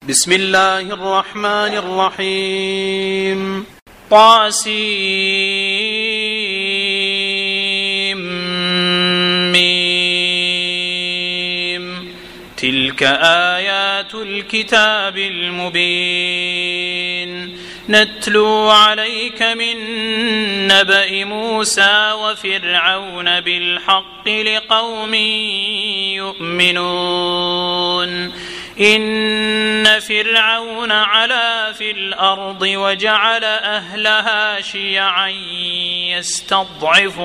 بسم الله الرحمن الرحيم. طاسيم. تلك آيات الكتاب المبين نتلو عليك من نبأ موسى وفرعون بالحق لقوم يؤمنون. إن فرعون علا في الأرض وجعل أهلها شيعا يستضعف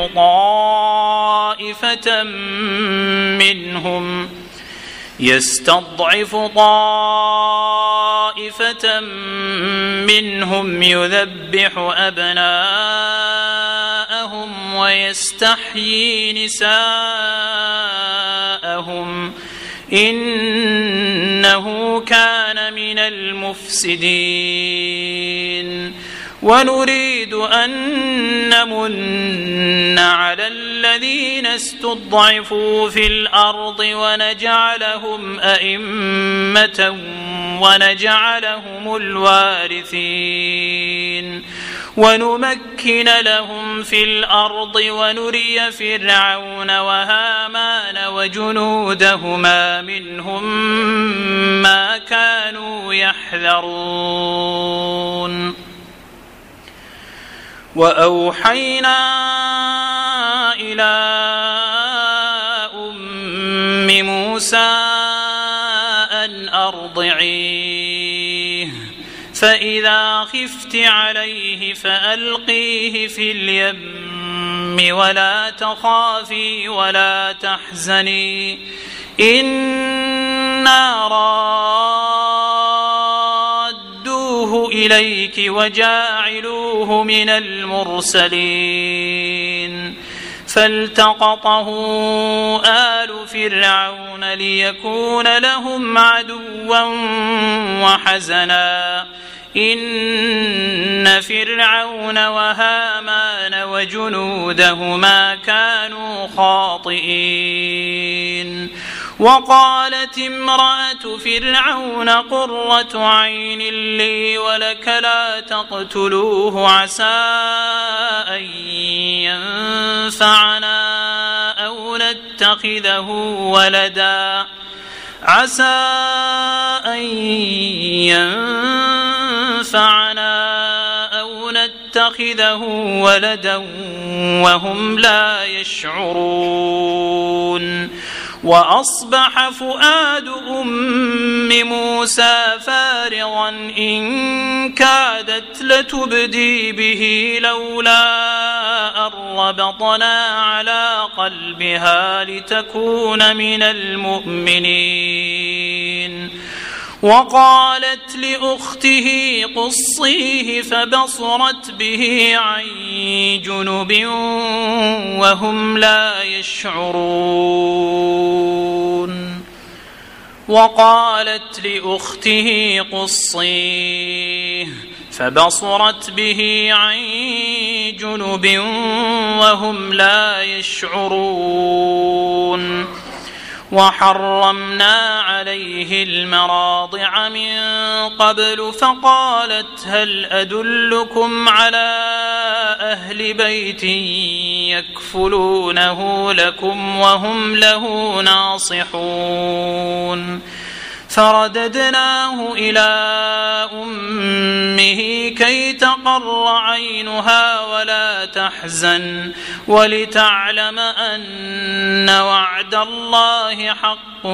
طائفة منهم يذبح أبناءهم ويستحيي نساءهم إنه كان من المفسدين. ونريد أن نمن على الذين استضعفوا في الأرض ونجعلهم أئمة ونجعلهم الوارثين ونمكن لهم في الأرض ونري فرعون وهامان وجنودهما منهم ما كانوا يحذرون. وأوحينا إلى أم موسى أن أرضعيه فإذا خفت عليه فألقيه في اليم ولا تخافي ولا تحزني إنا رادوه إليك وجاعلوه من المرسلين. فالتقطه آل فرعون ليكون لهم عدوا وحزنا إن فرعون وهامان وجنودهما كانوا خاطئين. وقالت امرأة فرعون قرة عين لي ولك لا تقتلوه عسى أن ينفعنا أو نتخذه ولدا وهم لا يشعرون. وأصبح فؤاد أم موسى فارغا إن كادت لتبدي به لولا أن ربطنا على قلبها لتكون من المؤمنين. وقالت لأخته قصيه فبصرت به عن جنب وهم لا يشعرون. وقالت لأخته قصيه فبصرت به عن جنب وهم لا يشعرون. وحرمنا عليه المراضع من قبل فقالت هل أدلكم على أهل بيت يكفلونه لكم وهم له ناصحون. فرددناه إلى أمه كي تقر عينها ولا تحزن ولتعلم أن وعد الله حق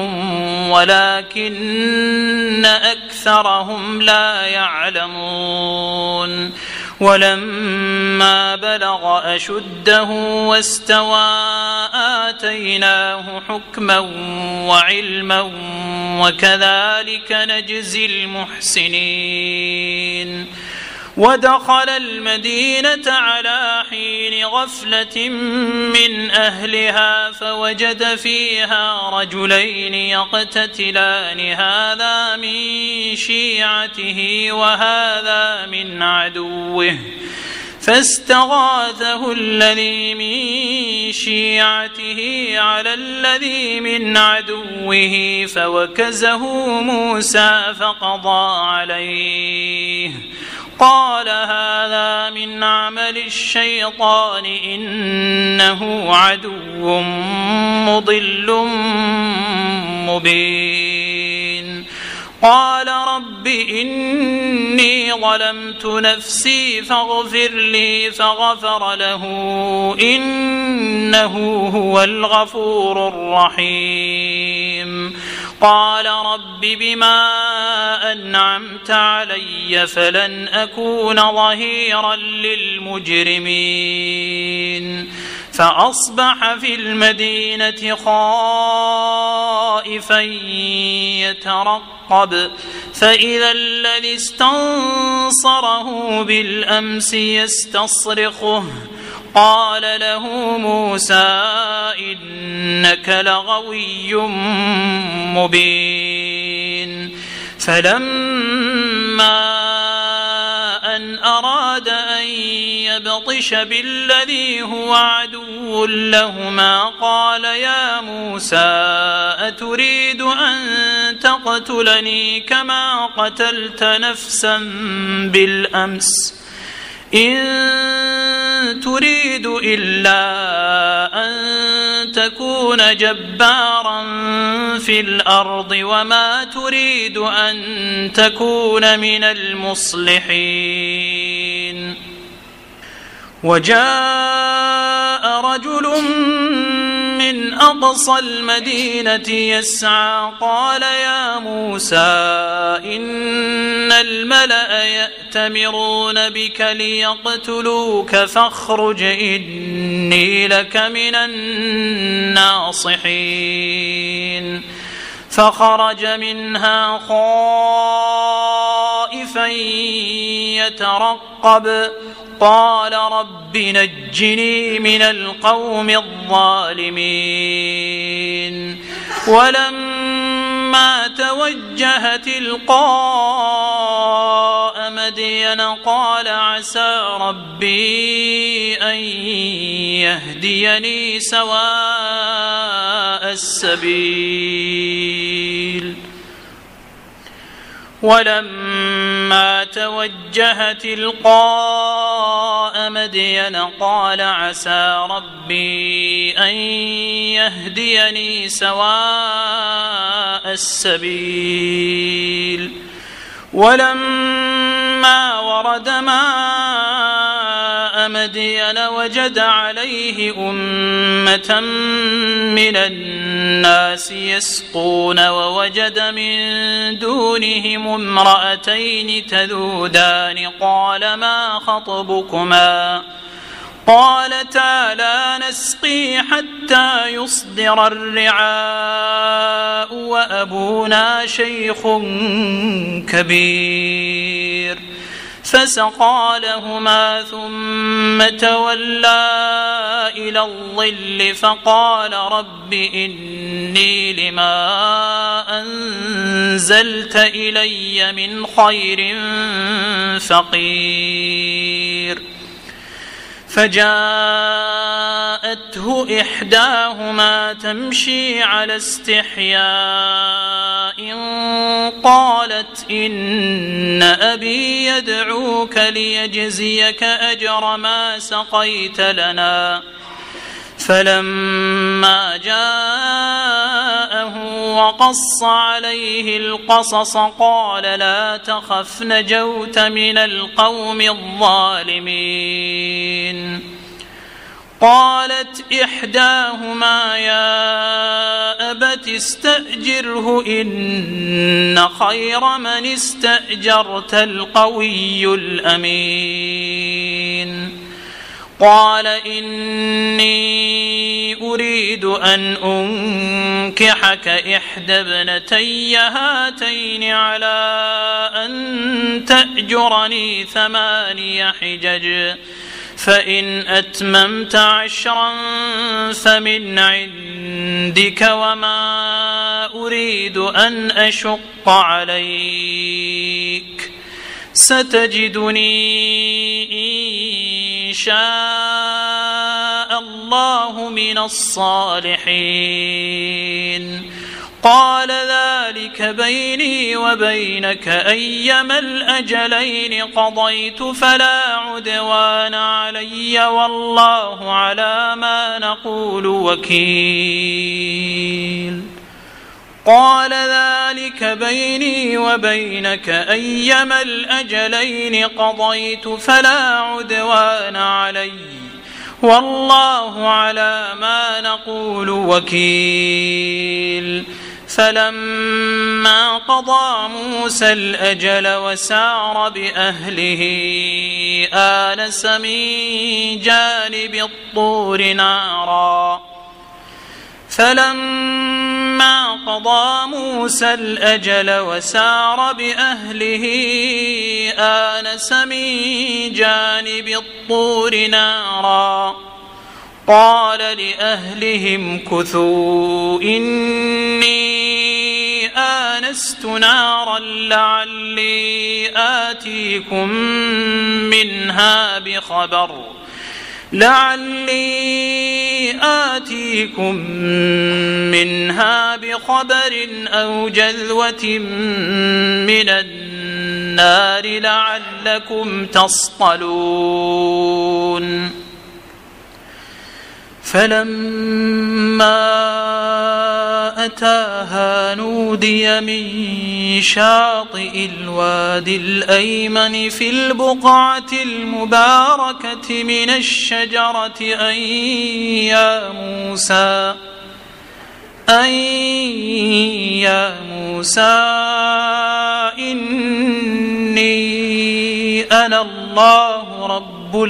ولكن أكثرهم لا يعلمون. ولما بلغ أشده واستوى آتيناه حكما وعلما وكذلك نجزي المحسنين. ودخل المدينة على حين غفلة من أهلها فوجد فيها رجلين يقتتلان هذا من شيعته وهذا من عدوه فاستغاثه الذي من شيعته على الذي من عدوه فوكزه موسى فقضى عليه قال هذا من عمل الشيطان إنه عدو مضل مبين قال رب إني ظلمت نفسي فاغفر لي فغفر له إنه هو الغفور الرحيم قال رب بما أنعمت علي فلن أكون ظهيرا للمجرمين فأصبح في المدينة خائفا يترقب فإذا الذي استنصره بالأمس يستصرخه قال له موسى إنك لغوي مبين فلما أن أراد أن يبطش بالذي هو عدو لهما قال يا موسى أتريد أن تقتلني كما قتلت نفسا بالأمس إن تريد إلا أن تكون جبارا في الأرض وما تريد أن تكون من المصلحين وجاء رجل من أقصى المدينة يسعى قال يا موسى إن الملأ يأتمرون بك ليقتلوك فاخرج إني لك من الناصحين فخرج منها خائفا يترقب قال رب نجني من القوم الظالمين ولما توجه تلقاء مدين قال عسى ربي أن يهديني سواء السبيل ولما توجه تلقاء مدين قال عسى ربي أن يهديني سواء السبيل ولما ورد ماء مدين وجد عليه أمة من الناس يسقون ووجد من دونهم امرأتين تذودان قال ما خطبكما قالتا لا نسقي حتى يصدر الرعاء وأبونا شيخ كبير فسقى لهما ثم تولى إلى الظل فقال رب إني لما أنزلت إلي من خير فقير فجاءته إحداهما تمشي على استحياء قالت إن أبي يدعوك ليجزيك أجر ما سقيت لنا فلما جاءه وقص عليه القصص قال لا تخف نجوت من القوم الظالمين قالت إحداهما يا أبت استأجره إن خير من استأجرت القوي الأمين قال إني أريد أن أنكحك إحدى ابنتي هاتين على أن تأجرني 8 حجج فإن أتممت 10 فمن عندك وما أريد أن أشق عليك ستجدني إن شاء الله من الصالحين. قال ذلك بيني وبينك أيما الأجلين قضيت فلا عدوان علي والله على ما نقول وكيل. قال ذلك بيني وبينك أيما الأجلين قضيت فلا عدوان علي والله على ما نقول وكيل. فلما قضى موسى الأجل وسار بأهله آنس من جانب الطور نارا. فلما قضى موسى الأجل وسار بأهله آنس من جانب الطور نارا. قال لأهلهم كثوا إني آنست نارا لعلي آتيكم منها بخبر أو جذوة من النار لعلكم تصطلون. فلما أتاها نودي من شاطئ الوادي الأيمن في البقعة المباركة من الشجرة أن يا موسى إني أنا الله رب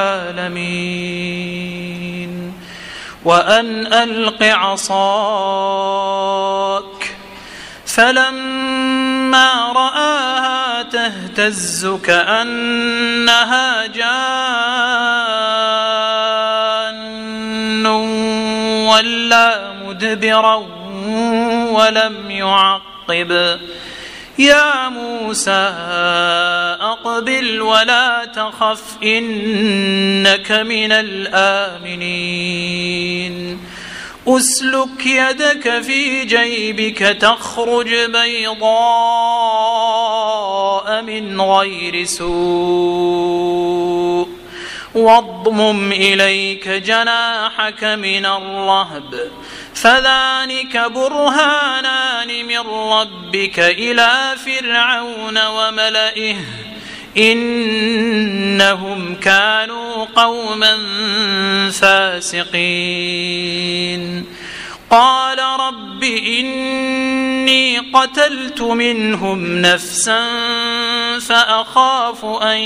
العالمين وأن ألق عصاك. فلما رآها تهتز كأنها جان ولا مدبرا ولم يعقب. يا موسى أقبل ولا تخف إنك من الآمنين. أسلك يدك في جيبك تخرج بيضاء من غير سوء واضمم إليك جناحك من الرهب فذلك برهانان من ربك إلى فرعون وملئه إنهم كانوا قوما فاسقين. قال رب إني قتلت منهم نفسا فأخاف أن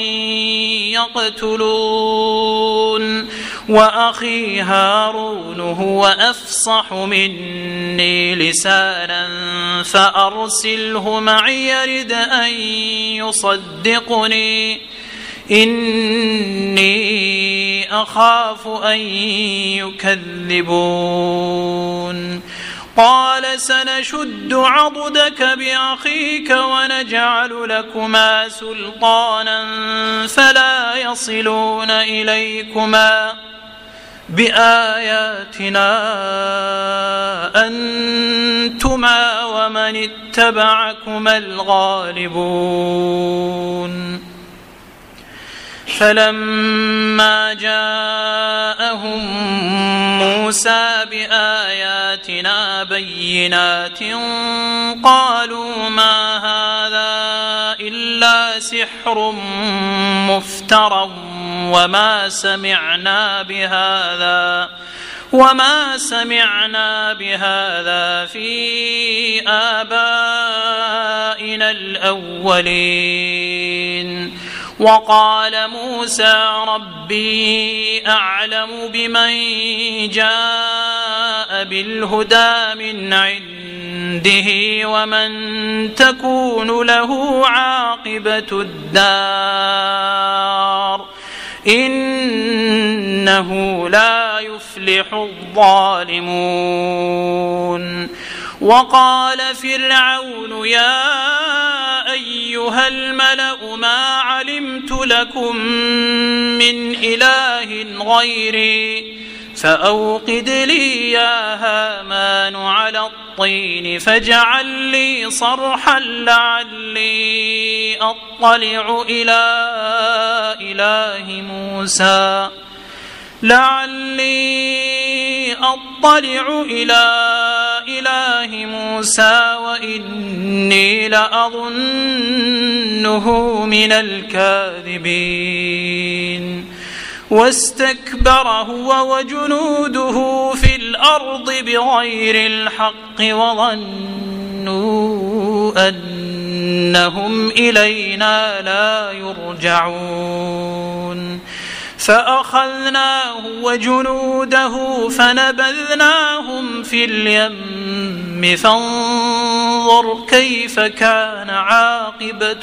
يقتلون وأخي هارون هو أفصح مني لسانا فأرسله معي يرد أن يصدقني إني أخاف أن يكذبون. قال سنشد عضدك بأخيك ونجعل لكما سلطانا فلا يصلون إليكما بآياتنا أنتما ومن اتبعكما الغالبون. فلما جاءهم موسى بآياتنا بينات قالوا ما هذا إلا سحر مفترى وما سمعنا بهذا في آبائنا الأولين. وقال موسى ربي أعلم بمن جاء بالهدى من عنده ومن تكون له عاقبة الدار إنه لا يفلح الظالمون. وقال فرعون يا أيها الملأ ما علمت لكم من إله غيري فأوقد لي يا هامان على الطين فاجعل لي صرحا لعلي أطلع إلى إله موسى وإني لأظنه من الكاذبين واستكبر هو وجنوده في الأرض بغير الحق وظنوا أنهم إلينا لا يرجعون فأخذناه وجنوده فنبذناهم في اليم فانظر كيف كان عاقبة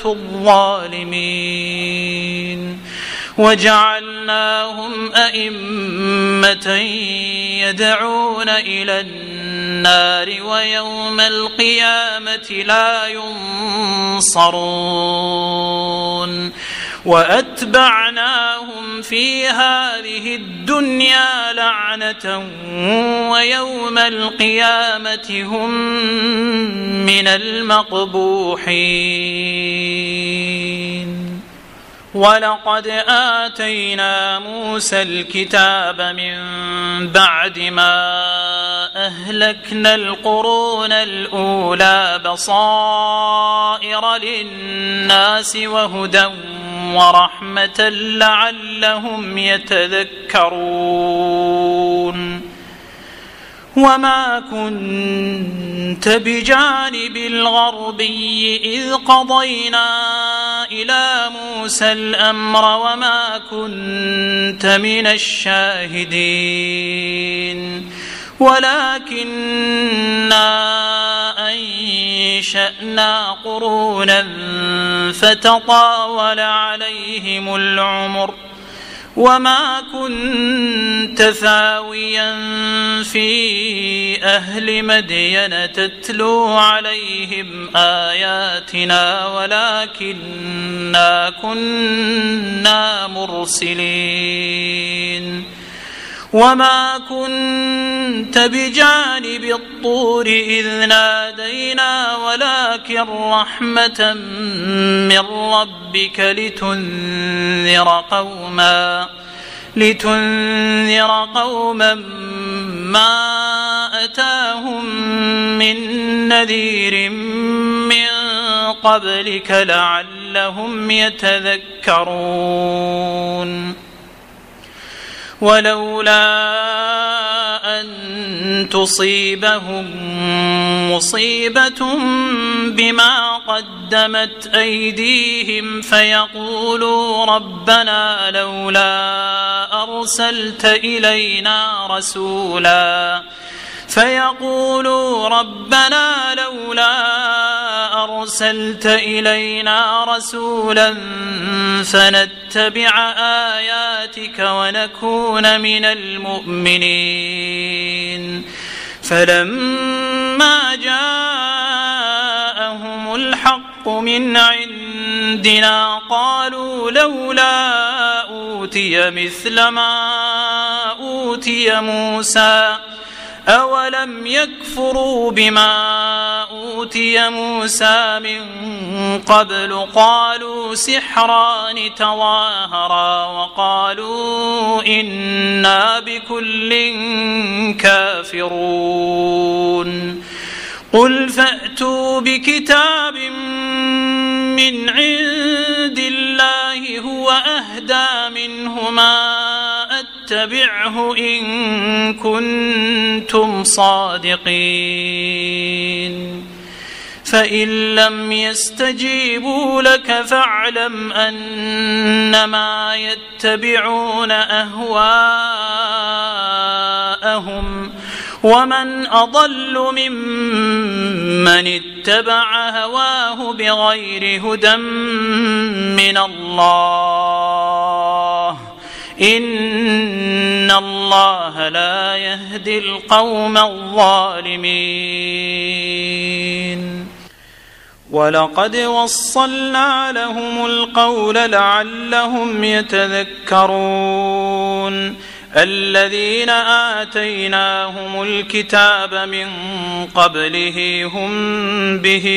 الظالمين وجعلناهم أئمة يدعون إلى النار ويوم القيامة لا ينصرون وأتبعناهم في هذه الدنيا لعنة ويوم القيامة هم من المقبوحين ولقد آتينا موسى الكتاب من بعد ما أهلكنا القرون الأولى بصائر للناس وهدى ورحمة لعلهم يتذكرون وما كنت بجانب الغربي إذ قضينا إلى موسى الأمر وما كنت من الشاهدين ولكننا أنشأنا قرونا فتطاول عليهم العمر وما كنت ثاويا في أهل مدين تتلو عليهم آياتنا ولكننا كنا مرسلين وما كنت بجانب الطور إذ نادينا ولكن رحمة من ربك لتنذر قوما ما أتاهم من نذير من قبلك لعلهم يتذكرون ولولا أن تصيبهم مصيبة بما قدمت أيديهم فيقولوا ربنا لولا أرسلت إلينا رسولا فنتبع آياتك ونكون من المؤمنين فلما جاءهم الحق من عندنا قالوا لولا أوتي مثل ما أوتي موسى أولم يكفروا بما أوتي موسى من قبل قالوا سحران تظاهرا وقالوا إنا بكل كافرون قل فأتوا بكتاب من عند الله هو أهدى منهما اتبعه إن كنتم صادقين فإن لم يستجيبوا لك فاعلم أنما يتبعون أهواءهم ومن أضل ممن اتبع هواه بغير هدى من الله إن الله لا يهدي القوم الظالمين ولقد وصلنا لهم القول لعلهم يتذكرون الذين آتيناهم الكتاب من قبله هم به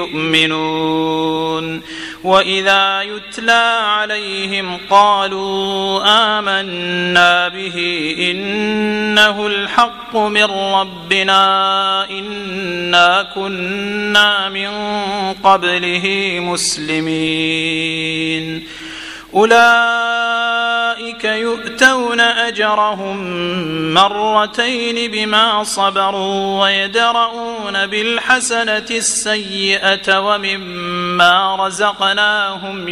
يؤمنون وإذا يتلى عليهم قالوا آمنا به إنه الحق من ربنا إنا كنا من قبله مسلمين أولئك يؤتون أجرهم مرتين بما صبروا ويدرؤون بالحسنة السيئة ومما رزقناهم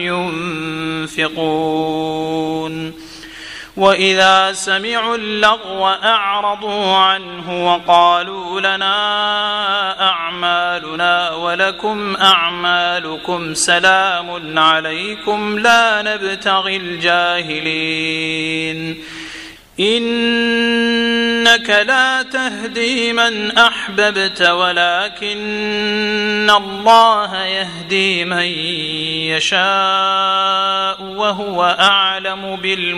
ينفقون وإذا سمعوا اللغو أعرضوا عنه وقالوا لنا أعمالنا ولكم أعمالكم سلام عليكم لا نبتغي الجاهلين إنك لا تهدي من أحببت ولكن الله يهدي من يشاء وهو أعلم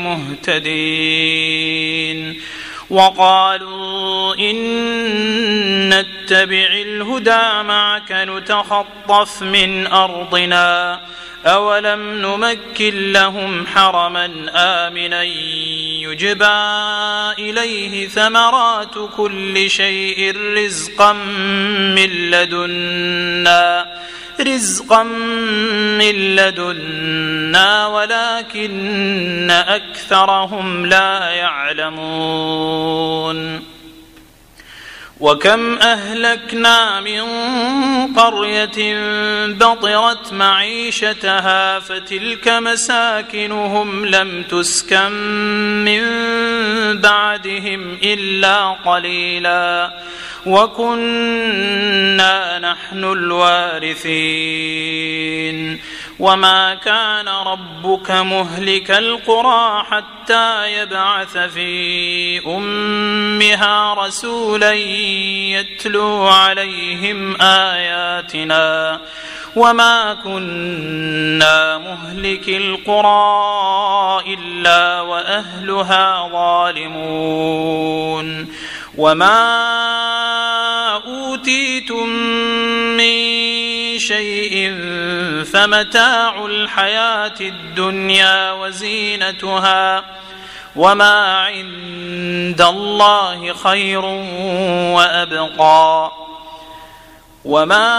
بالمهتدين وقالوا إن نتبع الهدى معك نتخطف من أرضنا أولم نمكن لهم حرما آمنا يجبى إليه ثمرات كل شيء رزقا من لدنا ولكن أكثرهم لا يعلمون وكم أهلكنا من قرية بطرت معيشتها فتلك مساكنهم لم تسكن من بعدهم إلا قليلا وكنا نحن الوارثين وما كان ربك مهلك القرى حتى يبعث في أمها رسولا يتلو عليهم آياتنا وما كنا مهلك القرى إلا وأهلها ظالمون وما أوتيتم من شيء فمتاع الحياة الدنيا وزينتها وما عند الله خير وأبقى وما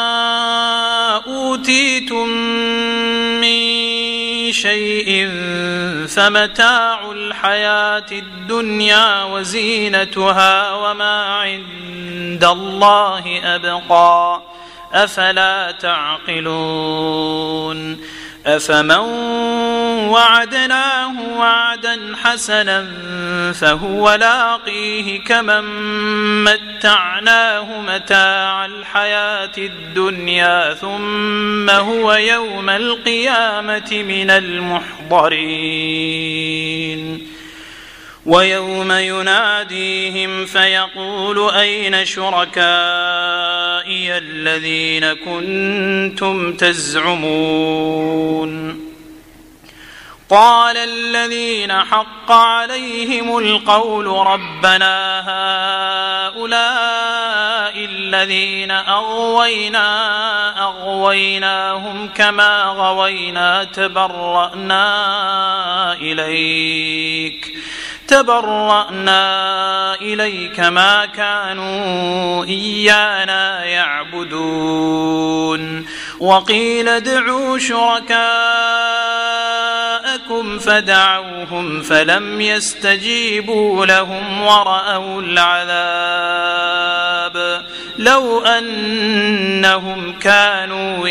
أوتيتم من شيء فمتاع الحياة الدنيا وزينتها وما عند الله أبقى أفلا تعقلون أفمن وعدناه وعدا حسنا فهو لاقيه كمن متعناه متاع الحياة الدنيا ثم هو يوم القيامة من المحضرين ويوم يناديهم فيقول أين شركائي الذين كنتم تزعمون قال الذين حق عليهم القول ربنا هؤلاء الذين أغويناهم كما غوينا تبرأنا إليك ما كانوا إيانا يعبدون وقيل ادعوا شركاءكم فدعوهم فلم يستجيبوا لهم ورأوا العذاب لو أنهم كانوا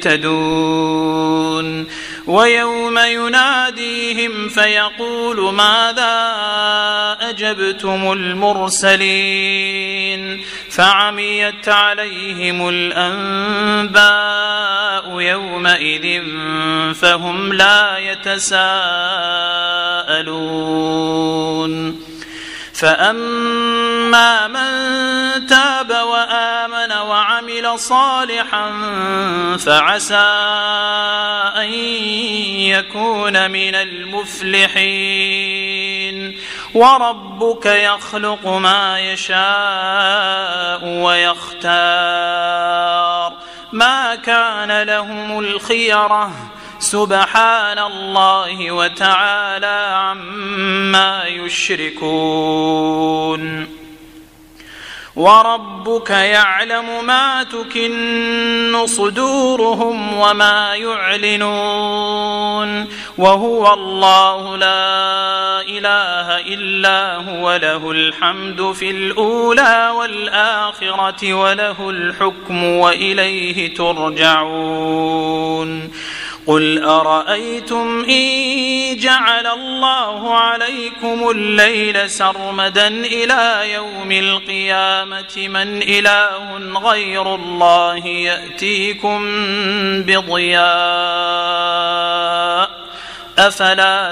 يهتدون ويوم يناديهم فيقول ماذا أجبتم المرسلين فعميت عليهم الأنباء يومئذ فهم لا يتساءلون فأما من تاب وآمن وعمل وعمل صالحا فعسى أن يكون من المفلحين. وربك يخلق ما يشاء ويختار ما كان لهم الخيرة سبحان الله وتعالى عما يشركون. وربك يعلم ما تكن صدورهم وما يعلنون وهو الله لا إله إلا هو له الحمد في الأولى والآخرة وله الحكم وإليه ترجعون. قل أرأيتم إن جعل الله عليكم الليل سرمدا إلى يوم القيامة من إله غير الله يأتيكم بضياء أفلا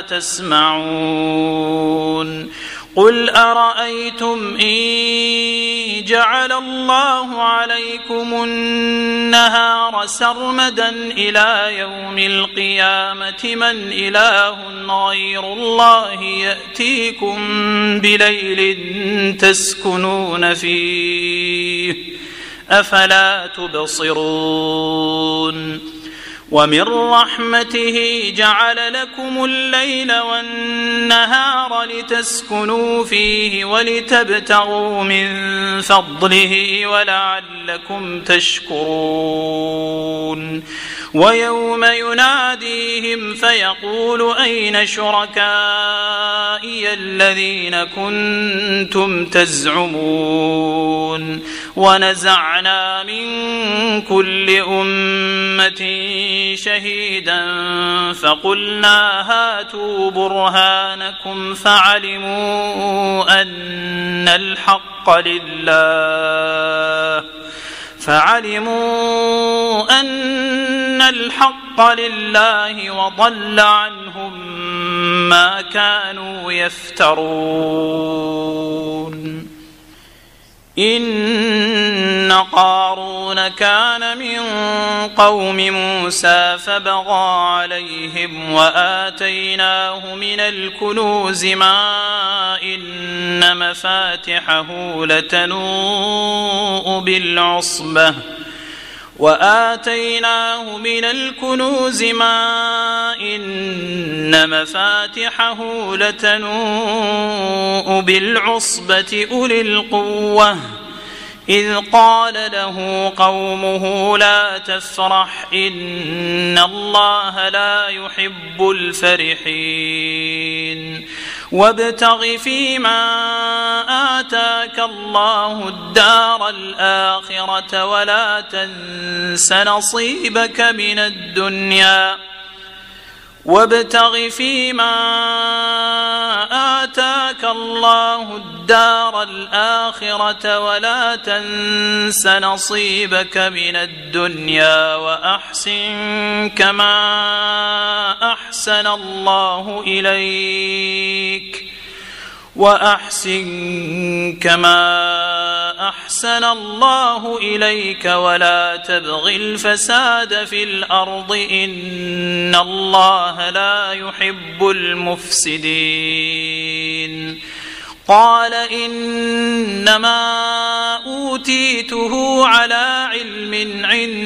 تسمعون. قل أرأيتم إن جعل الله عليكم النهار سرمدا إلى يوم القيامة من إله غير الله يأتيكم بليل تسكنون فيه أفلا تبصرون. ومن رحمته جعل لكم الليل والنهار لتسكنوا فيه ولتبتغوا من فضله ولعلكم تشكرون. ويوم يناديهم فيقول أين شركائي الذين كنتم تزعمون. ونزعنا من كل أمة شهيدا فقلنا هاتوا برهانكم فعلموا أن الحق لله وضل عنهم ما كانوا يفترون. إن قارون كان من قوم موسى فبغى عليهم وآتيناه من الكنوز ما إن مفاتحه لتنوء بالعصبة أولي القوة إذ قال له قومه لا تفرح إن الله لا يحب الفرحين. وابتغ فيما آتاك الله الدار الآخرة ولا تنس نصيبك من الدنيا وأحسن كما أحسن الله إليك ولا تبغ الفساد في الأرض إن الله لا يحب المفسدين. قال إنما أوتيته على علم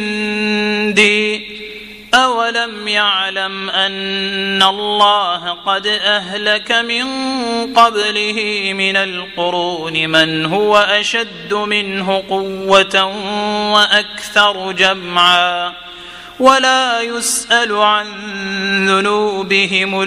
عندي أولم يعلم أن الله قد أهلك من قبله من القرون من هو أشد منه قوة وأكثر جمعا ولا يسأل عن ذنوبهم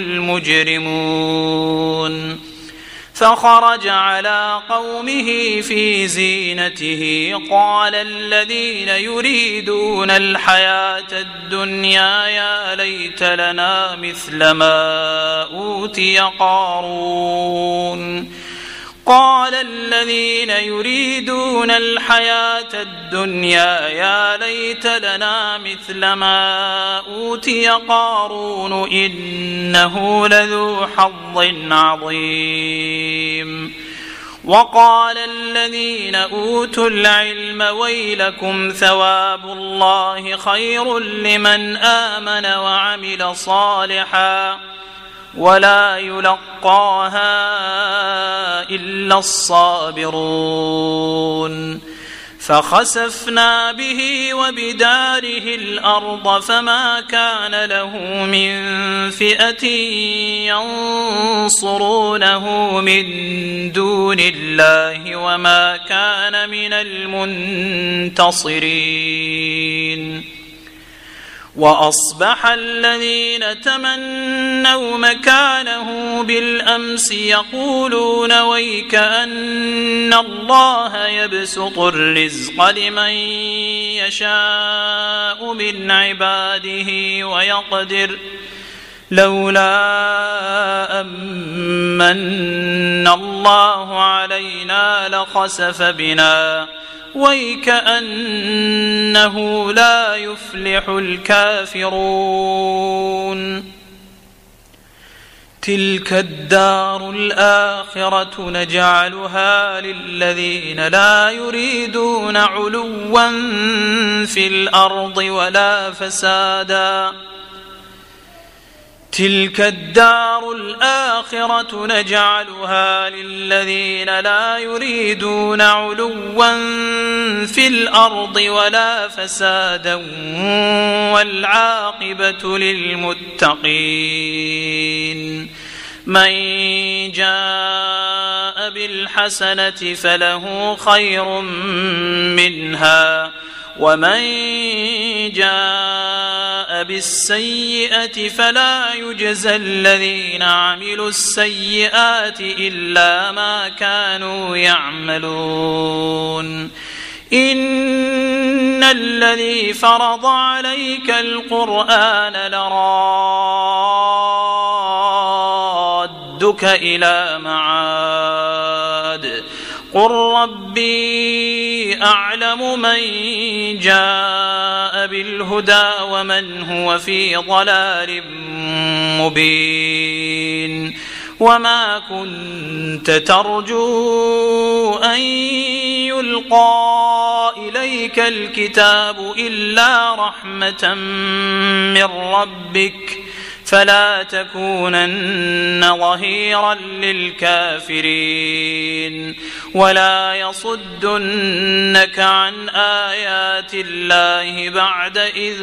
المجرمون. فخرج على قومه في زينته قال الذين يريدون الحياة الدنيا يا ليت لنا مثل ما أوتي قارون. قال الذين يريدون الحياة الدنيا يا ليت لنا مثل ما أوتي قارون إنه لذو حظ عظيم. وقال الذين أوتوا العلم ويلكم ثواب الله خير لمن آمن وعمل صالحا ولا يلقاها إلا الصابرون فخسفنا به وبداره الأرض فما كان له من فئة ينصرونه من دون الله وما كان من المنتصرين وأصبح الذين تمنوا مكانه بالأمس يقولون ويك أن الله يبسط الرزق لمن يشاء من عباده ويقدر لولا أمن الله علينا لخسف بنا ويكأنه لا يفلح الكافرون تلك الدار الآخرة نجعلها للذين لا يريدون علوا في الأرض ولا فسادا تلك الدار الآخرة نجعلها للذين لا يريدون علوا في الأرض ولا فسادا والعاقبة للمتقين من جاء بالحسنة فله خير منها ومن جاء بالسيئة فلا يجزى الذين عملوا السيئات إلا ما كانوا يعملون إن الذي فرض عليك القرآن لرادك إلى معاد قل ربي أعلم من جاء بالهدى ومن هو في ضلال مبين وما كنت ترجو أن يلقى إليك الكتاب إلا رحمة من ربك فلا تكونن ظهيرا للكافرين ولا يصدنك عن آيات الله بعد إذ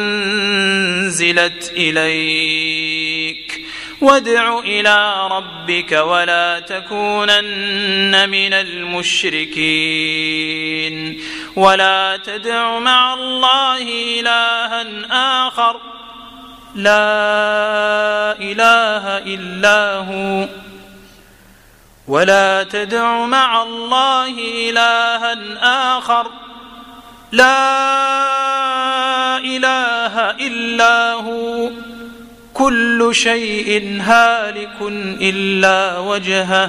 أنزلت إليك وادع إلى ربك ولا تكونن من المشركين ولا تدع مع الله إلها آخر لا إله إلا هو ولا تدع مع الله إلها آخر لا إله إلا هو كل شيء هالك إلا وجهه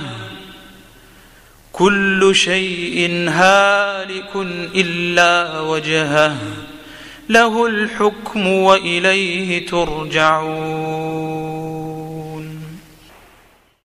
كل شيء هالك إلا وجهه له الحكم وإليه ترجعون